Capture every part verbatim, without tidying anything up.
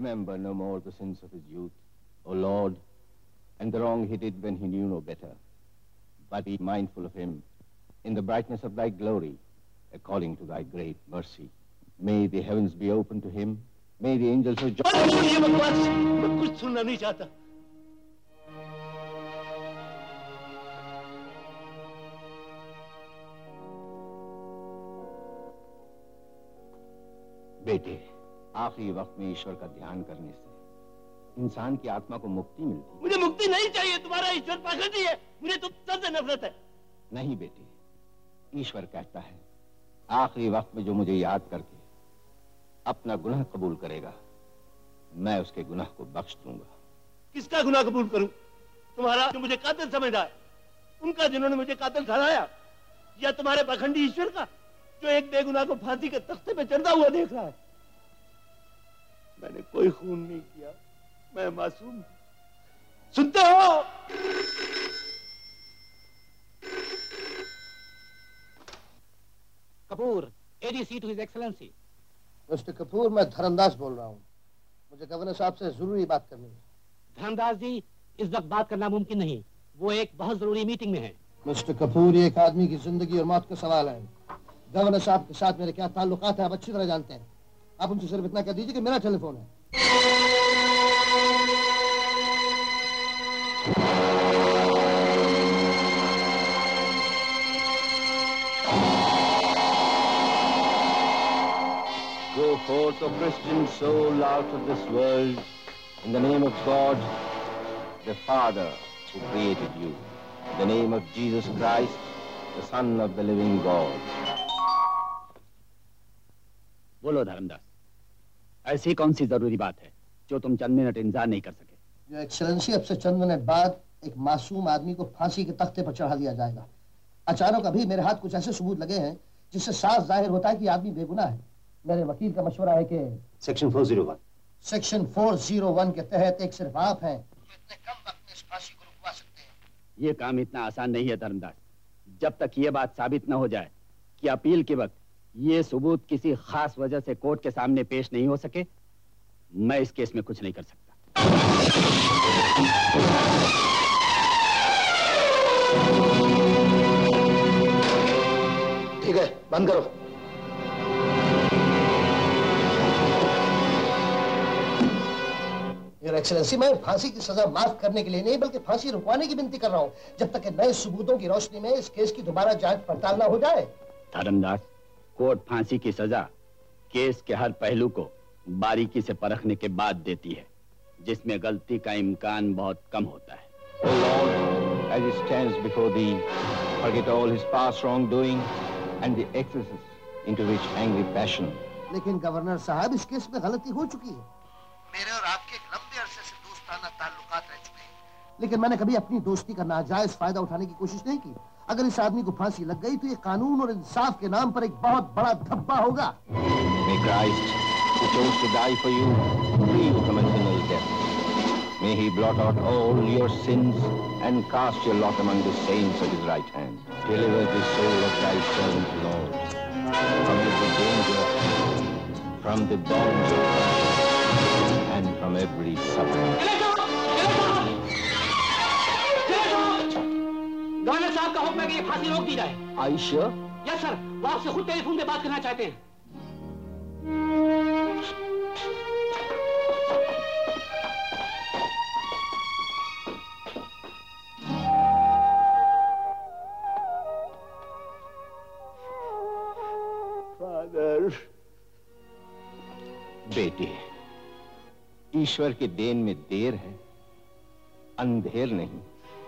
remember no more the sins of his youth, O Lord, and the wrong he did when he knew no better. But be mindful of him in the brightness of thy glory, according to thy great mercy. May the heavens be open to him. May the angels of joy... मैं कुछ सुनना नहीं चाहता। बेटे, आखिरी वक्त में ईश्वर का ध्यान करने से इंसान की आत्मा को मुक्ति मिलती। मुझे मुक्ति नहीं चाहिए, तुम्हारा ईश्वर पाखंडी है, मुझे तुम सबसे नफरत है। नहीं बेटे, ईश्वर कहता है आखिरी वक्त में जो मुझे याद करके अपना गुनाह कबूल करेगा, मैं उसके गुनाह को बख्श दूंगा। किसका गुनाह कबूल करूं? तुम्हारा जो मुझे कातिल समझा है, उनका जिन्होंने मुझे कातिल ठहराया, या तुम्हारे पाखंडी ईश्वर का जो एक बेगुनाह को फांसी के तख्ते पे चढ़ता हुआ देख रहा है? मैंने कोई खून नहीं किया, मैं मासूम। सुनते हो? Kapoor, ADC to his excellency. Mister Kapoor, मैं धरमदास बोल रहा हूँ। मुझे गवर्नर साहब से जरूरी बात करनी है। धरमदास जी, इस वक्त बात करना मुमकिन नहीं, वो एक बहुत जरूरी मीटिंग में है। मिस्टर कपूर, ये एक आदमी की जिंदगी और मौत का सवाल है। गवर्नर साहब के साथ मेरे क्या ताल्लुकात है आप अच्छी तरह जानते हैं। आप उनसे सिर्फ इतना कह दीजिए कि मेरा टेलीफोन है। Go forth, O Christian soul, out of this world, in the name of God, the Father who created you, in the name of Jesus Christ, the Son of the living God. बोलो धर्मदास, ऐसी कौन सी जरूरी बात है जो तुम चंद minute इंतजार नहीं कर सके? जो एक्सेलेंसी, अब से चंद मिनट बाद एक मासूम आदमी को फांसी के तख्ते पर चढ़ा दिया जाएगा। अचानक अभी मेरे हाथ कुछ ऐसे सबूत लगे हैं जिससे साफ जाहिर होता है कि आदमी बेगुनाह है। मेरे वकील का मशवरा है कि section four zero one section four zero one के तहत एक सिर्फ आप हैं जो इतने कम वक्त में इस फांसी को रुकवा सकते हैं। ये काम इतना आसान नहीं है धर्मदास। जब तक ये बात साबित न हो जाए कि अपील के वक्त ये सबूत किसी खास वजह से कोर्ट के सामने पेश नहीं हो सके, मैं इस केस में कुछ नहीं कर सकता। ठीक है, बंद करो। योर एक्सेलेंसी, मैं फांसी की सजा माफ करने के लिए नहीं बल्कि फांसी रुकवाने की विनती कर रहा हूँ, जब तक नए सबूतों की रोशनी में इस केस की दोबारा जांच पड़ताल न हो जाए। धर्मदास, कोर्ट फांसी की सजा केस के हर पहलू को बारीकी से परखने के बाद देती है, जिसमें गलती का इम्कान बहुत कम होता है। O Lord, as he stands before thee, forget all his past wrongdoing and the excesses into which angry passion. लेकिन गवर्नर साहब, इस केस में गलती हो चुकी है। मेरे और आपके एक लंबे अरसे से दोस्ताना ताल्लुकात रह चुके हैं, लेकिन मैंने कभी अपनी दोस्ती का नाजायज फायदा उठाने की कोशिश नहीं की। अगर इस आदमी को फांसी लग गई तो ये कानून और इंसाफ के नाम पर एक बहुत बड़ा धब्बा होगा। May Christ, who chose to die for you, free you from eternal death. May he blot out all your sins and cast your lot among the saints at his right hand. Deliver the soul of thy servant, Lord, from every danger, from the bonds of conscience, and from every suffering. Governor साहब का हुक्म है कि ये फांसी रोक दी जाए। Are you sure? Yes sir, वो आपसे खुद टेलीफोन पे बात करना चाहते हैं। फादर, बेटे, ईश्वर के देन में देर है, अंधेर नहीं।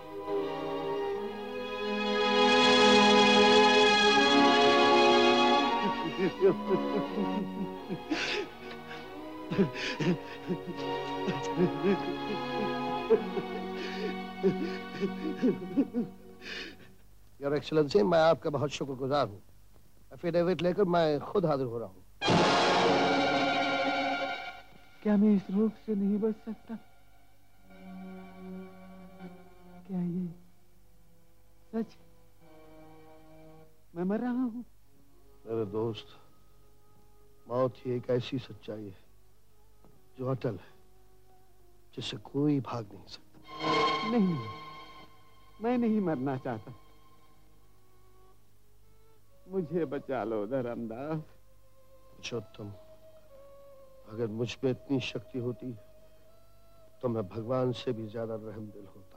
योर एक्सेलेंसी, मैं आपका बहुत शुक्रगुजार हूँ। एफिडेविट लेकर मैं खुद हाजिर हो रहा हूँ। क्या मैं इस रोग से नहीं बच सकता? क्या ये सच? मैं मर रहा हूँ। मेरे दोस्त, मौत ही एक ऐसी सच्चाई है जो अटल है, जिससे कोई भाग नहीं सकता। नहीं, मैं नहीं मरना चाहता। मुझे बचा लो धर्मदास। पुरुषोत्तम, अगर मुझ में इतनी शक्ति होती तो मैं भगवान से भी ज्यादा रहमदिल होता।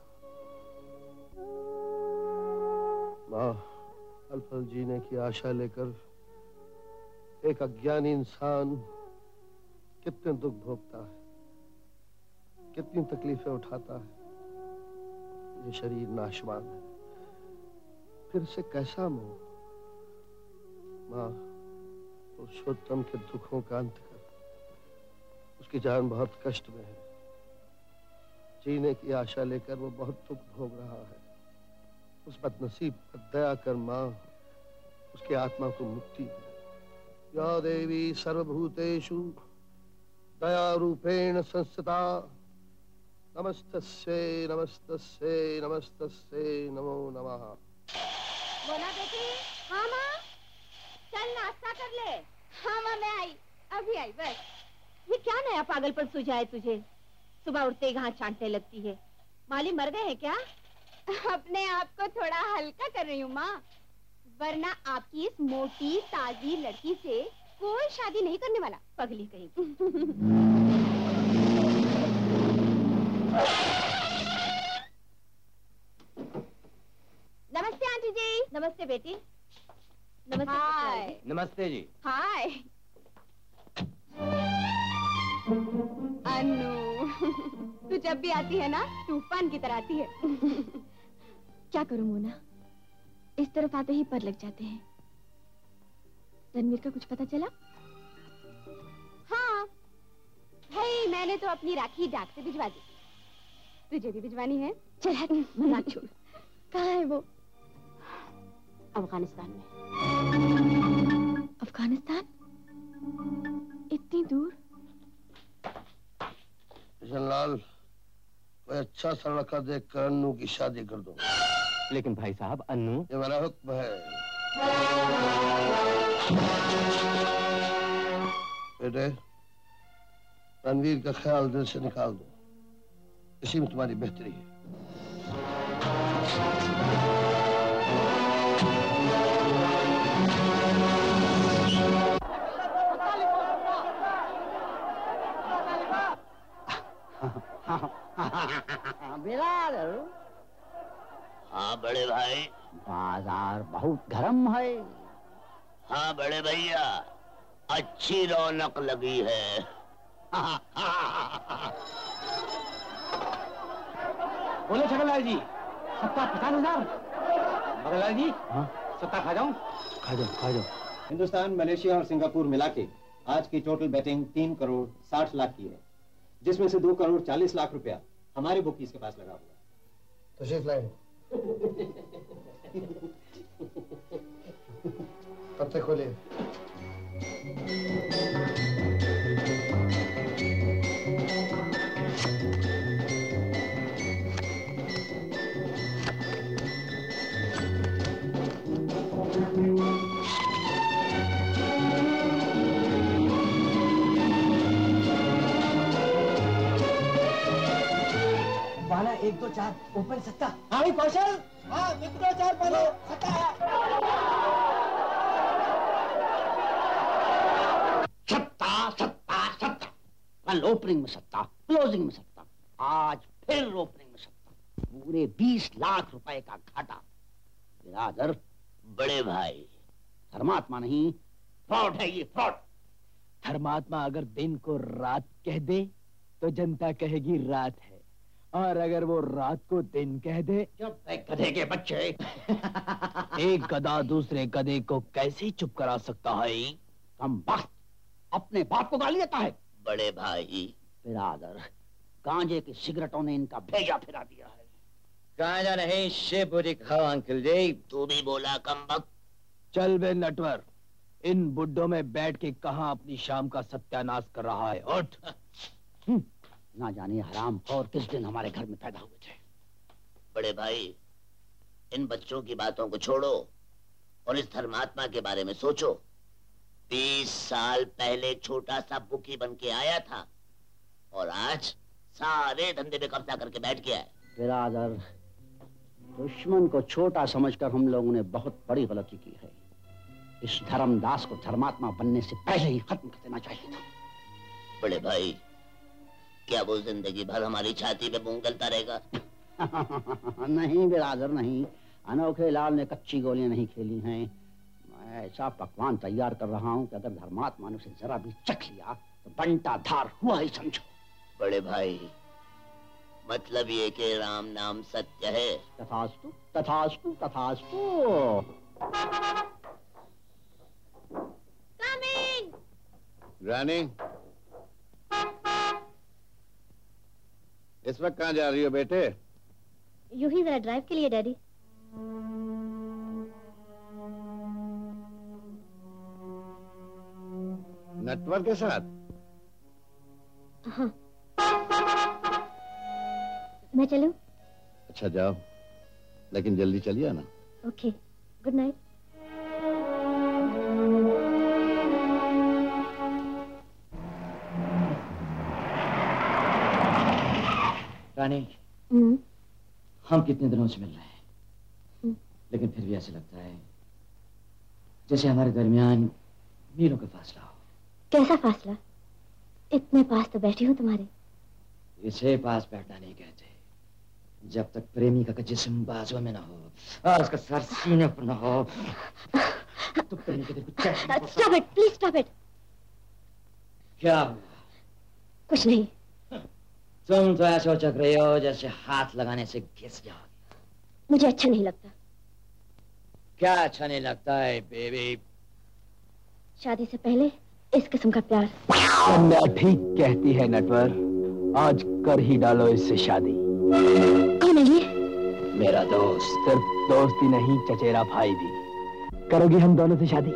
माँ, अल्फल जीने की आशा लेकर एक अज्ञानी इंसान कितने दुख भोगता है, कितनी तकलीफें उठाता है। ये शरीर नाशवान है, फिर से कैसा मोह। माँ, पुरुषोत्तम के दुखों का अंत कर। उसकी जान बहुत कष्ट में है। जीने की आशा लेकर वो बहुत दुख भोग रहा है। उस बदनसीब पर दया कर माँ, उसकी आत्मा को मुक्ति दे। या देवी सर्वभूतेषु दया रूपेण संस्थिता, नमस्तस्यै नमस्तस्यै नमस्तस्यै नमो नमः। बोला बेटी? हाँ माँ, चल नाश्ता कर ले। हाँ माँ, मैं आई, अभी आई बस। ये क्या नया पागलपन सूझा है तुझे? सुबह उठते ही घास छांटने लगती है। माली मर गए हैं क्या? अपने आप को थोड़ा हल्का कर रही हूँ माँ, वरना आपकी इस मोटी ताजी लड़की से कोई शादी नहीं करने वाला। पगली कहीं। नमस्ते आंटी जी। नमस्ते बेटी। नमस्ते। हाय। नमस्ते जी। हाय। अनु, तू जब भी आती है ना, तूफान की तरह आती है। क्या करूं मोना, इस तरफ आते ही पर लग जाते हैं। रणवीर का कुछ पता चला? हाँ भाई, मैंने तो अपनी राखी डाक से भिजवा दी। तुझे भी भिजवानी है? चल हट, मजाक छोड़। कहाँ है वो? अफगानिस्तान में। अफगानिस्तान? इतनी दूर? जनलाल, कोई अच्छा सा लड़का देख कर अन्नू की शादी कर दो। लेकिन भाई साहब, अन्नू। ये मेरा हुक्म है। बेटे, रणवीर का ख्याल दिल से निकाल दो, इसी में तुम्हारी बेहतरी है। बिलाल। हाँ बड़े भाई। बाजार बहुत गर्म है। हाँ बड़े भैया, अच्छी रौनक लगी है। बोले छगनलाल जी, सत्ता पचास हजार। छगनलाल जी, हाँ? सत्ता खा जाऊं? खा जाओ, खा जाओ। हिंदुस्तान, मलेशिया और सिंगापुर मिला के आज की टोटल बैटिंग तीन करोड़ साठ लाख की है, जिसमें से दो करोड़ चालीस लाख रुपया हमारे बुकीज के पास लगा हुआ। तशरीफ लाए। पत्ते खोलिए। वाला एक दो चार ऊपर सत्ता। हाँ भी कौशल। हाँ मित्रों, चार पहले सत्ता है। सत्ता सत्ता सत्ता। कल ओपनिंग में सत्ता, क्लोजिंग में सत्ता, आज फिर ओपनिंग में सत्ता। पूरे बीस लाख रुपए का घाटा। बिरादर। बड़े भाई, धर्मात्मा नहीं, फ्रॉड है ये, फ्रॉड। धर्मात्मा अगर दिन को रात कह दे तो जनता कहेगी रात है, और अगर वो रात को दिन कह दे। गधे के बच्चे। एक गधा दूसरे गधे को कैसे चुप करा सकता है? कम वक्त अपने बाप को गाली देता है। बड़े भाई। बिरादर, गांजे की सिगरेटों ने इनका भेजा फिरा दिया है। गांजा नहीं, शेपुरी खाओ अंकल जी। तू भी बोला कम वक्त। चल बे नटवर, इन बुड्ढों में बैठ के कहां अपनी शाम का सत्यानाश कर रहा है। उठ। ना जाने हराम और किस दिन हमारे घर में पैदा हुए थे। बड़े भाई, इन बच्चों की बातों को छोड़ो और इस धर्मात्मा के बारे में सोचो। बीस साल पहले छोटा सा बुकी बन के आया था, और आज सारे धंधे पे कब्जा करके बैठ गया है। बिरादर, दुश्मन को छोटा समझकर हम लोगों ने बहुत बड़ी गलती की है। इस धर्मदास को धर्मात्मा बनने से पहले ही खत्म कर देना चाहिए था। बड़े भाई, क्या वो जिंदगी भर हमारी छाती पे मूंग गलता रहेगा? नहीं बिरादर नहीं, अनोखे लाल ने कच्ची गोलियां नहीं खेली हैं। मैं ऐसा पकवान तैयार कर रहा हूं कि अगर धर्मात्मा ने उसे जरा भी चख लिया तो बंटा धार हुआ ही समझो। बड़े भाई, मतलब ये कि राम नाम सत्य है। तथास्तु तथास्तु तथास्तु। रानी, इस वक्त कहाँ जा रही हो बेटे? यूं ही जरा ड्राइव के लिए डैडी। नटवर के साथ? हाँ। मैं चलूं? अच्छा जाओ, लेकिन जल्दी चलिए ना। Okay, good night. रानी, हम कितने दिनों से मिल रहे हैं, लेकिन फिर भी ऐसा लगता है जैसे हमारे दरमियान मीलों का फासला हो। कैसा फासला? इतने पास तो बैठी हूँ तुम्हारे। इसे पास बैठना नहीं कहते, जब तक प्रेमी का जिस्म बाजुओं में ना हो और उसका सर सीने पर ना हो तो प्रेमी के दिल को चैन नहीं। Stop it, please stop it. क्या हुआ? कुछ नहीं। तुम तो ऐसा चक रही हो जैसे हाथ लगाने से घिस जाओ। मुझे अच्छा नहीं लगता। क्या अच्छा नहीं लगता है बेबी? शादी से पहले इस किस्म का प्यार। कन्या ठीक कहती है नटवर, आज कर ही डालो इससे शादी। कौन है ये? मेरा दोस्त। सिर्फ दोस्त ही नहीं, चचेरा भाई भी। करोगी हम दोनों से शादी?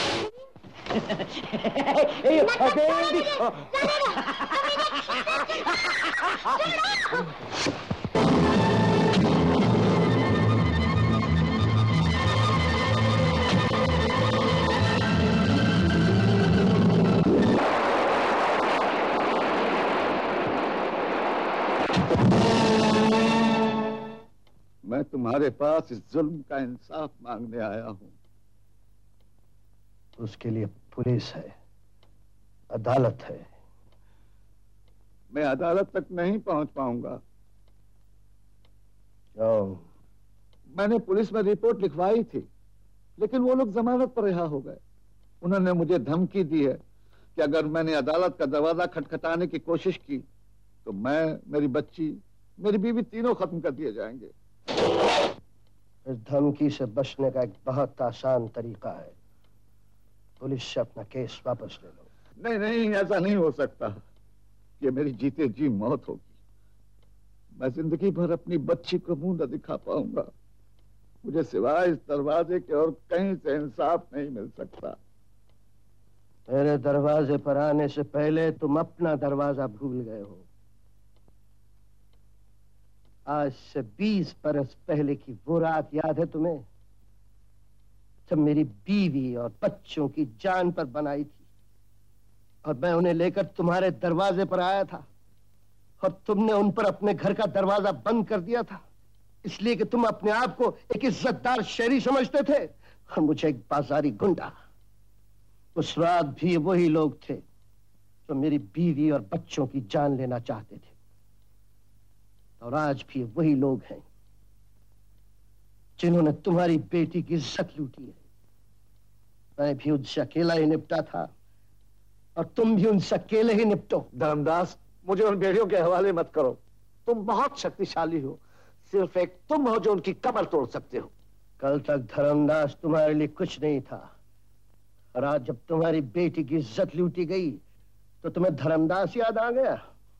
मैं तुम्हारे पास इस जुल्म का इंसाफ मांगने आया हूं। उसके लिए पुलिस है, अदालत है। मैं अदालत तक नहीं पहुंच पाऊंगा। क्यों? मैंने पुलिस में रिपोर्ट लिखवाई थी, लेकिन वो लोग जमानत पर रिहा हो गए। उन्होंने मुझे धमकी दी है कि अगर मैंने अदालत का दरवाजा खटखटाने की कोशिश की तो मैं, मेरी बच्ची, मेरी बीवी तीनों खत्म कर दिए जाएंगे। इस धमकी से बचने का एक बहुत आसान तरीका है, पुलिस से अपना केस वापस ले लो। नहीं नहीं, ऐसा नहीं हो सकता। ये मेरी जीते जी मौत होगी। मैं जिंदगी भर अपनी बच्ची को मुंह न दिखा पाऊंगा। मुझे सिवाय इस दरवाजे के और कहीं से इंसाफ नहीं मिल सकता। मेरे दरवाजे पर आने से पहले तुम अपना दरवाजा भूल गए हो। आज से बीस बरस पहले की वो रात याद है तुम्हें, जब मेरी बीवी और बच्चों की जान पर बनाई थी और मैं उन्हें लेकर तुम्हारे दरवाजे पर आया था और तुमने उन पर अपने घर का दरवाजा बंद कर दिया था, इसलिए कि तुम अपने आप को एक इज्जतदार शहरी समझते थे और मुझे एक बाजारी गुंडा। उस रात भी वही लोग थे जो मेरी बीवी और बच्चों की जान लेना चाहते थे, और आज भी वही लोग हैं जिन्होंने तुम्हारी बेटी की इज्जत लूटी है। मैं भी उनसे अकेला ही निपटा था और तुम भी उनसे अकेले ही निपटो। धर्मदास, मुझे उन भेड़ियों के हवाले मत करो। तुम बहुत शक्तिशाली हो, सिर्फ एक तुम हो जो उनकी कमर तोड़ सकते हो। कल तक धर्मदास तुम्हारे लिए कुछ नहीं था, और आज जब तुम्हारी बेटी की इज्जत लूटी गई तो तुम्हें धर्मदास याद आ गया।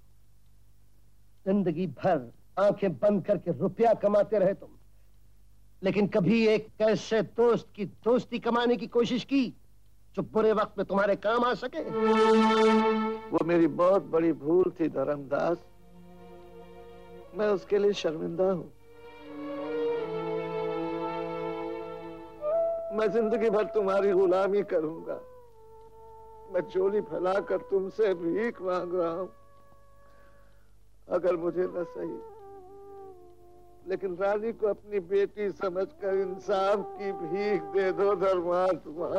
जिंदगी भर आंखें बंद करके रुपया कमाते रहे तुम, लेकिन कभी एक कैसे दोस्त की दोस्ती कमाने की कोशिश की जो बुरे वक्त में तुम्हारे काम आ सके? वो मेरी बहुत बड़ी भूल थी धर्मदास, मैं उसके लिए शर्मिंदा हूं। मैं जिंदगी भर तुम्हारी गुलामी करूंगा। मैं चोली फैलाकर तुमसे भीख मांग रहा हूं। अगर मुझे न सही लेकिन रानी को अपनी बेटी समझकर इंसाफ की भीख दे दो धर्मात्मा।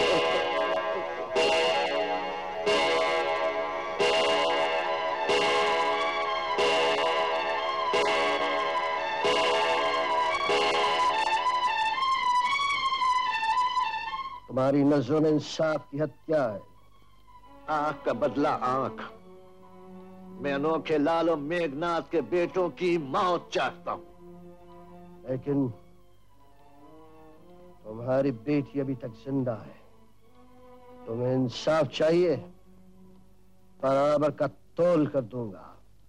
तुम्हारी नजरों में इंसाफ की हत्या है। आंख का बदला आंख। मैं अनोखे लाल और मेघनाथ के बेटों की मौत चाहता हूं। लेकिन तुम्हारी बेटी अभी तक जिंदा है। तुम्हें इंसाफ चाहिए, बराबर का तोल कर दूंगा।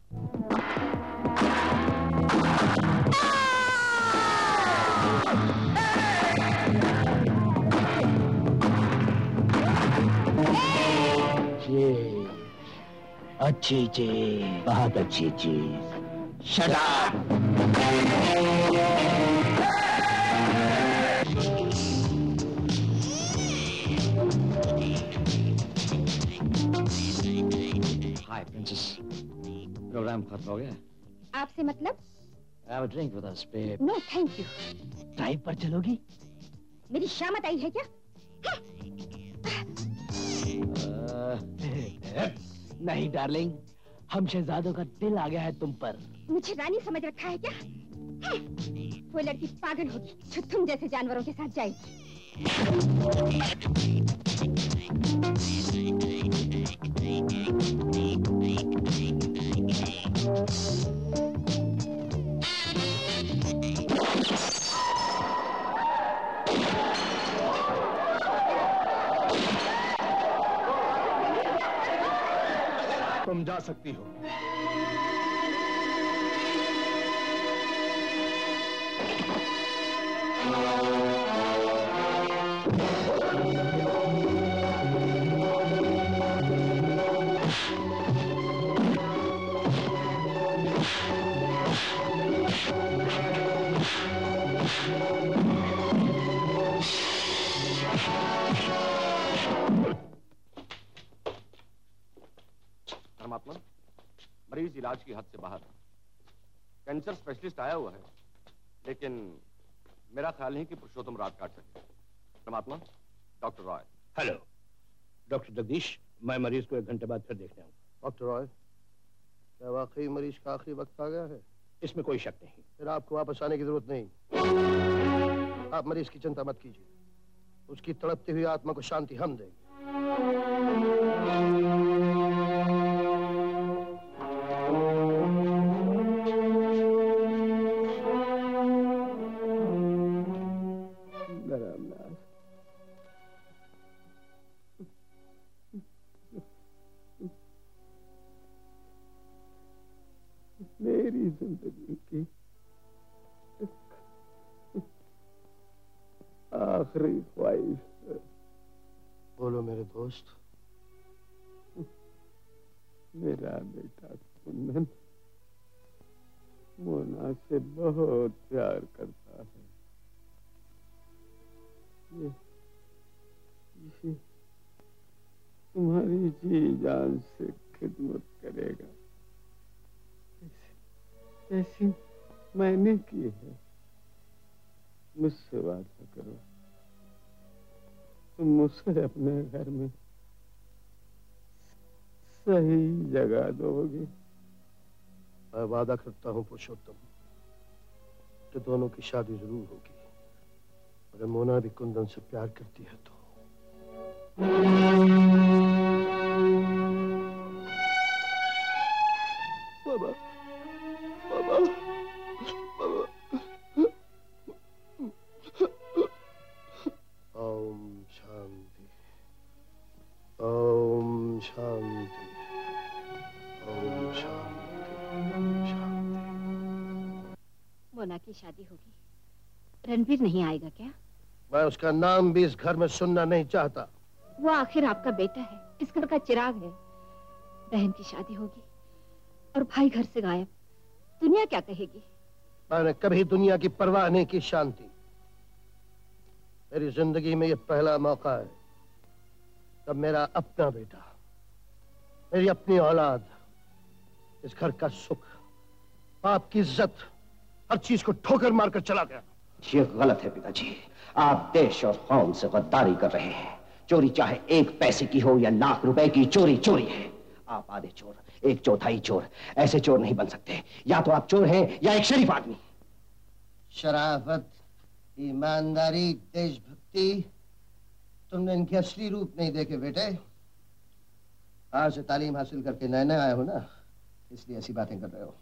अच्छी चीज, बहुत अच्छी चीज। Shut up. Hi princess, programme खत्म हो गया? आपसे मतलब? Have a drink with us, babe. No thank you. Drive पर चलोगी? मेरी शामत आई है क्या? नहीं डार्लिंग, हम शहजादों का दिल आ गया है तुम पर। मुझे रानी समझ रखा है क्या? वो लड़की पागल होगी जो तुम जैसे जानवरों के साथ जाएगी। तुम जा सकती हो। धर्मात्मा, मरीज इलाज की हद से बाहर है। कैंसर स्पेशलिस्ट आया हुआ है, लेकिन मेरा ख्याल नहीं कि पुरुषोत्तम रात काट सके। धर्मात्मा, doctor Roy. Hello doctor Jagdish, मैं मरीज को एक घंटे बाद फिर देखने आऊंगा। डॉक्टर रॉय, क्या वाकई मरीज का आखिरी वक्त आ गया है? इसमें कोई शक नहीं। फिर आपको वापस आने की जरूरत नहीं। आप मरीज की चिंता मत कीजिए, उसकी तड़पती हुई आत्मा को शांति हम देंगे। मेरी जिंदगी की आखिरी ख्वाहिश है। बोलो मेरे दोस्त। मेरा बेटा कुंदन मोना से बहुत प्यार करता है। ये, ये तुम्हारी जी जान से खिदमत करेगा, ऐसी मैंने की है। मुझसे वादा करो, तुम मुझसे अपने घर में सही जगह दोगे। मैं वादा करता हूँ पुरुषोत्तम कि दोनों की शादी जरूर होगी, अगर मोना भी कुंदन से प्यार करती है तो। बाबा, बाबा, बाबा। ओम शांति, ओम शांति, ओम शांति, ओम शांति। मोना की शादी होगी, रणवीर नहीं आएगा क्या? मैं उसका नाम भी इस घर में सुनना नहीं चाहता। वो आखिर आपका बेटा है, इस घर का चिराग है। बहन की शादी होगी और भाई घर से गायब, दुनिया क्या कहेगी? मैंने कभी दुनिया की परवाह नहीं की शांति। मेरी जिंदगी में ये पहला मौका है तब मेरा अपना बेटा, मेरी अपनी औलाद, इस घर का सुख बाप की इज्जत, हर चीज को ठोकर मारकर चला गया। ये गलत है पिताजी। आप देश और कौम से गद्दारी कर रहे हैं। चोरी चाहे एक पैसे की हो या लाख रुपए की, चोरी चोरी है। आप आधे चोर, एक चौथाई चोर, ऐसे चोर नहीं बन सकते। या तो आप चोर हैं या एक शरीफ आदमी। शराफत, ईमानदारी, देशभक्ति, तुमने इनके असली रूप नहीं देखे बेटे। आज से तालीम हासिल करके नए नए आए हो ना, इसलिए ऐसी बातें कर रहे हो।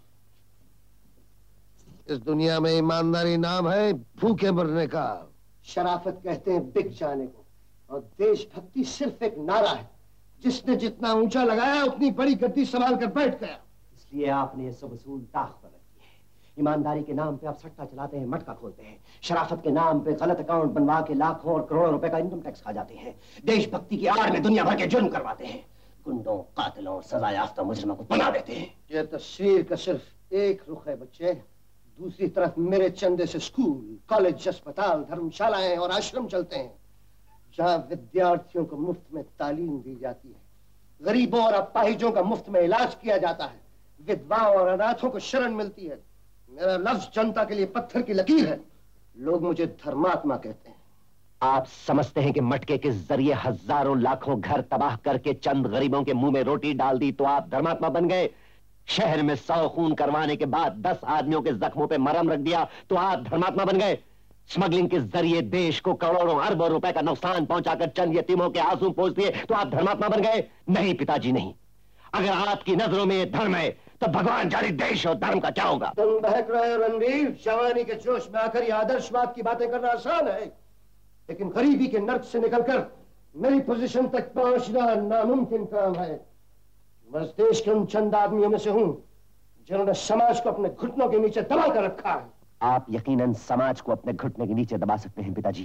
इस दुनिया में ईमानदारी नाम है भूखे मरने का। शराफत कहते हैं बिक जाने को, और देशभक्ति सिर्फ एक नारा है। जिसने जितना ऊंचा लगाया उतनी बड़ी गद्दी संभाल कर बैठ गया। इसलिए आपने ये सब उसूल दाग पर रखी है। ईमानदारी के नाम पे आप सट्टा चलाते हैं, मटका खोलते हैं। शराफत के नाम पे गलत अकाउंट बनवा के लाखों और करोड़ों रुपए का इनकम टैक्स खा जाते हैं। देशभक्ति की आड़ में दुनिया भर के जुर्म करवाते हैं। गुंडों, कातिलों, सजा याफ्ता मुजरिमों को बना देते हैं। ये तस्वीर का सिर्फ एक रुख है बच्चे। दूसरी तरफ मेरे चंदे से स्कूल, कॉलेज, अस्पताल, धर्मशालाएं और आश्रम चलते हैं, जहां विद्यार्थियों को मुफ्त में तालीम दी जाती है। गरीबों और अपाहिजों का मुफ्त में इलाज किया जाता है। विधवाओं और अनाथों को शरण मिलती है। मेरा लफ्ज जनता के लिए पत्थर की लकीर है। लोग मुझे धर्मात्मा कहते हैं। आप समझते हैं कि मटके के जरिए हजारों लाखों घर तबाह करके चंद गरीबों के मुंह में रोटी डाल दी तो आप धर्मात्मा बन गए? शहर में सौ खून करवाने के बाद दस आदमियों के जख्मों पे मरहम रख दिया तो आप धर्मात्मा बन गए? स्मगलिंग के जरिए देश को करोड़ों अरबों रुपए का नुकसान पहुंचाकर चंद यतीमों के आंसू पोंछ दिए तो आप धर्मात्मा बन गए? नहीं पिताजी, नहीं। अगर आपकी नजरों में धर्म है तो भगवान जाने देश और धर्म का क्या होगा? तुम बहक रहे हो रणवीर। जवानी के जोश में आकर यह आदर्शवाद की बातें करना आसान है, लेकिन गरीबी के नर्क से निकलकर मेरी पोजीशन तक पहुंचना नामुमकिन काम है। मैं इस देश के उन चंद आदमियों में से हूं जिन्होंने समाज को अपने घुटनों के नीचे दबा कर रखा है। आप यकीनन समाज को अपने घुटने के नीचे दबा सकते हैं पिताजी,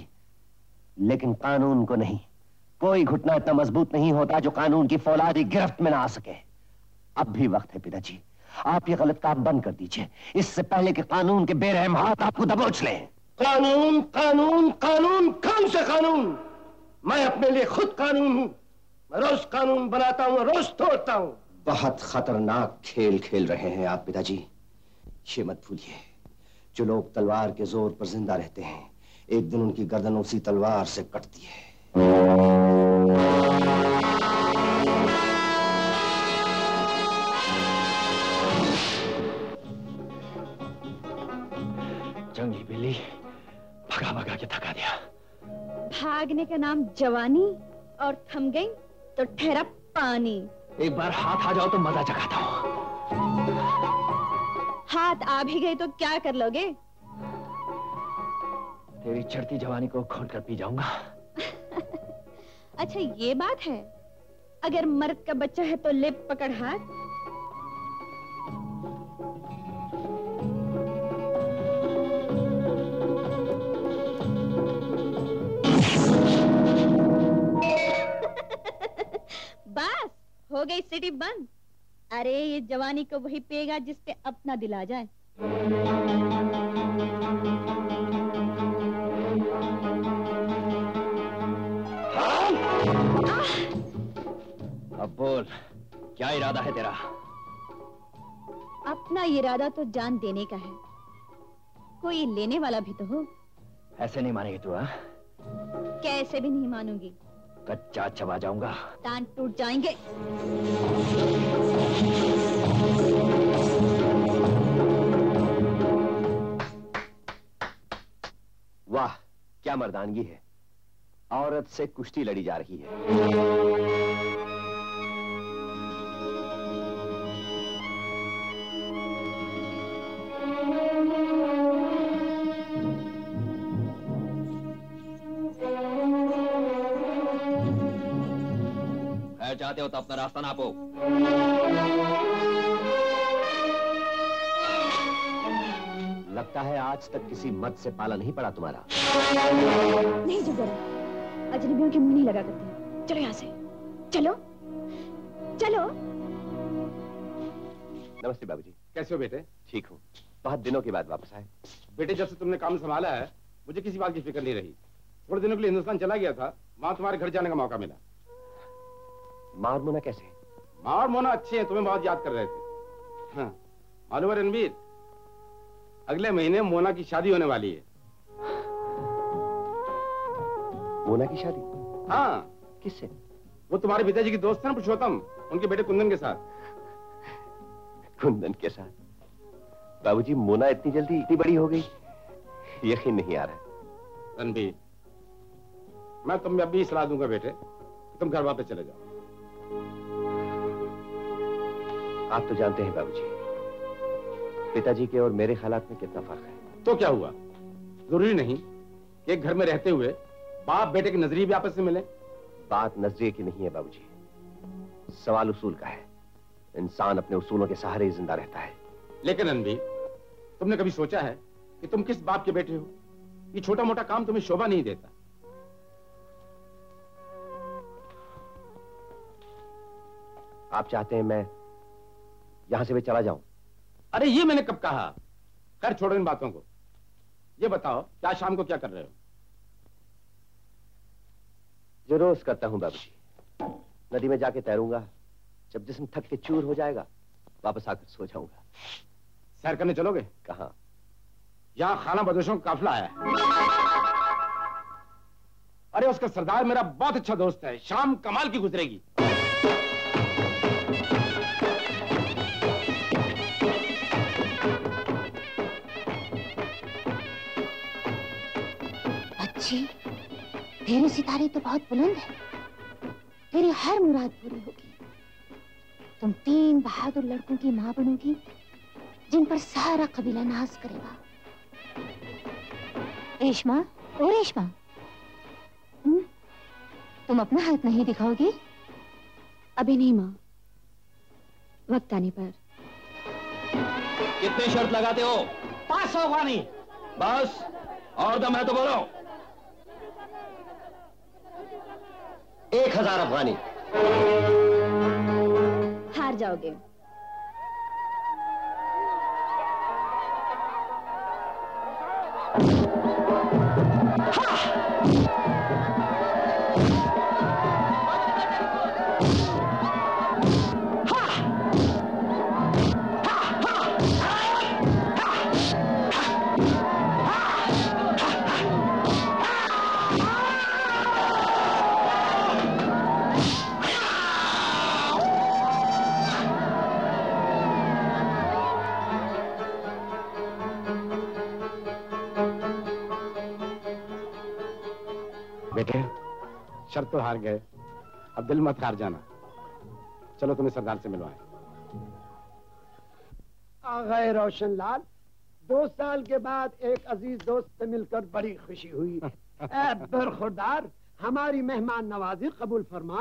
लेकिन कानून को नहीं। कोई घुटना इतना मजबूत नहीं होता जो कानून की फौलादी गिरफ्त में ना आ सके। अब भी वक्त है पिताजी, आप ये गलत काम बंद कर दीजिए, इससे पहले कि कानून के बेरहम हाथ आपको दबोच लें। कानून, कानून, कानून, कौन से कानून? मैं अपने लिए खुद कानून हूं। मैं रोज कानून बनाता हूं, रोज तोड़ता हूं। बहुत खतरनाक खेल खेल रहे हैं आप पिताजी। ये मत भूलिए, जो लोग तलवार के जोर पर जिंदा रहते हैं, एक दिन उनकी गर्दन उसी तलवार से कटती है। जंगली बिल्ली भगा भगा के थका दिया। भागने का नाम जवानी और थम गई तो ठहरा पानी। एक बार हाथ आ जाओ तो मजा जगाता हूँ। हाथ आ भी गए तो क्या कर लोगे? तेरी चढ़ती जवानी को खोद कर पी जाऊंगा। अच्छा ये बात है, अगर मर्द का बच्चा है तो ले पकड़ हाथ। बस हो गई सिटी बंद। अरे ये जवानी को वही पिएगा जिस पे अपना दिल आ जाए। अब बोल, क्या इरादा है तेरा? अपना इरादा तो जान देने का है, कोई लेने वाला भी तो हो। ऐसे नहीं मानेगी तू? हाँ, कैसे भी नहीं मानूंगी। कच्चा चबा जाऊंगा। दांत टूट जाएंगे। वाह, क्या मर्दानगी है। औरत से कुश्ती लड़ी जा रही है। चाहते हो तो अपना रास्ता नापो। लगता है आज तक किसी मर्द से पाला नहीं पड़ा तुम्हारा। नहीं जो जरा, अजनबियों के मुंह नहीं लगा करते। चलो यहाँ से, चलो चलो। नमस्ते बाबूजी। कैसे हो बेटे? ठीक हूँ, बहुत दिनों के बाद वापस आए। बेटे जब से तुमने काम संभाला है मुझे किसी बात की फिक्र नहीं रही। थोड़े दिनों के लिए हिंदुस्तान चला गया था, वहां तुम्हारे घर जाने का मौका मिला। माँ और मोना कैसे? माँ और मोना अच्छे हैं, तुम्हें बहुत याद कर रहे थे। हाँ, मालूम है रणवीर, अगले महीने मोना की शादी होने वाली है। मोना की शादी? हाँ। किससे? वो तुम्हारे पिताजी की दोस्त है ना पुरुषोत्तम, उनके बेटे कुंदन के साथ। कुंदन के साथ? बाबूजी, मोना इतनी जल्दी इतनी बड़ी हो गई, यकीन नहीं आ रहा है। रणबीर, मैं तुम्हें अभी सलाह दूंगा बेटे, तुम घर वापस चले जाओ। आप तो जानते हैं बाबूजी, पिताजी के और मेरे हालात में कितना फर्क है। तो क्या हुआ? जरूरी नहीं कि एक घर में रहते हुए बाप बेटे के नजरिए भी आपस में मिले। बात नजरिए की नहीं है बाबूजी, सवाल उसूल का है। इंसान अपने उसूलों के सहारे ही जिंदा रहता है। लेकिन रणबीर, तुमने कभी सोचा है कि तुम किस बाप के बेटे हो? ये छोटा मोटा काम तुम्हें शोभा नहीं देता। आप चाहते हैं मैं यहां से भी चला जाऊं? अरे ये मैंने कब कहा? खैर छोड़ो इन बातों को। ये बताओ कि आज शाम को क्या कर रहे हो? जो रोज करता हूं बाबूजी, नदी में जाके तैरूंगा। जब जिस्म थक के चूर हो जाएगा, वापस आकर सो जाऊंगा। सैर करने चलोगे? कहां? यहां खाना बदोशों का काफिला आया है। अरे उसका सरदार मेरा बहुत अच्छा दोस्त है, शाम कमाल की गुजरेगी। अच्छी, तेरे सितारे तो बहुत बुलंद है, तेरी हर मुराद पूरी होगी। तुम तीन बहादुर लड़कों की मां बनोगी, जिन पर सारा कबीला नाज करेगा। रेशमा, ओ रेशमा, तुम अपना हाथ नहीं दिखाओगी? अभी नहीं माँ, वक्त आने पर। कितनी शर्त लगाते हो? पांच सौ अफगानी। बस, और दम है तो बोलो। एक हजार अफगानी। हार जाओगे। बेटे, शर्त तो हार गए, अब दिल मत हार जाना। चलो तुम्हें सरदार से मिलवाएं। आ गए रोशनलाल, दो साल के बाद एक अजीज दोस्त से मिलकर बड़ी खुशी हुई। ऐ बरखुरदार, हमारी मेहमान नवाजी कबूल फरमा।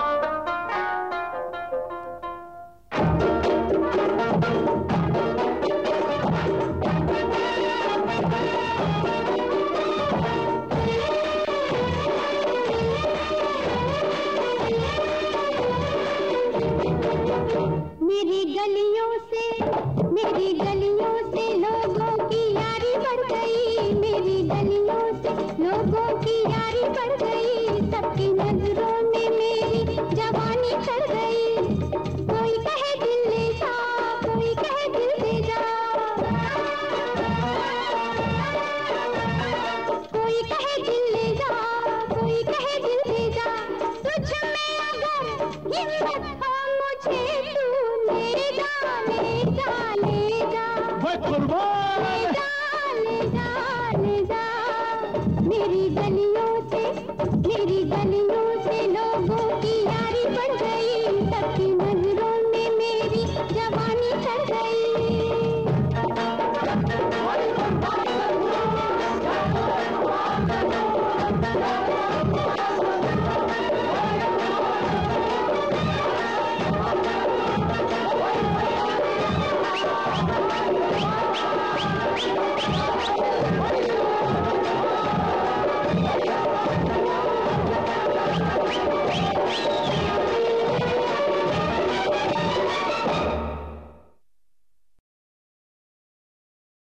मेरी गलियों से मेरी गलियों से लोगों की यारी बढ़ गई, मेरी गलियों से लोगों की यारी बढ़ गई, सबकी नजरों में मेरी जवानी चढ़ गई। कोई कहे दिल ले जा, कोई कहे दिल दे जा, कोई कहे दिल ले जा, कोई कहे दिल दे जा। तुझ में अगर हिम्मत हो मुझे तू ले जा, ले जा, ले जा, ले जा, ले जा, ले जा, मेरी गली